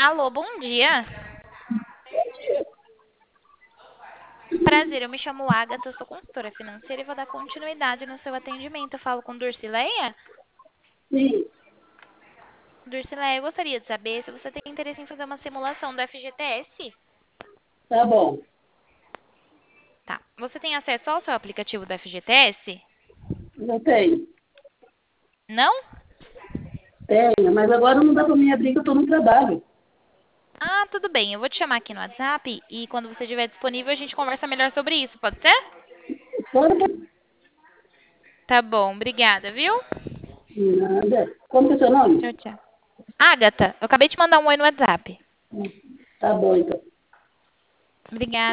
Alô, bom dia. Prazer, eu me chamo Agatha, eu sou consultora financeira e vou dar continuidade no seu atendimento. Eu falo com Durcileia? Sim, Durcileia, eu gostaria de saber se você tem interesse em fazer uma simulação do FGTS. tá bom. Tá. Você tem acesso ao seu aplicativo do FGTS? Eu tenho. Não? Tenho, mas agora não dá para mim abrir que eu estou no trabalho. Ah, tudo bem. Eu vou te chamar aqui no WhatsApp e quando você estiver disponível a gente conversa melhor sobre isso, pode ser? Fora Tá bom, obrigada, viu? nada. Como que é seu nome? Tchau, tchau. Agatha, eu acabei de mandar um oi no WhatsApp. Tá bom, então. Obrigada.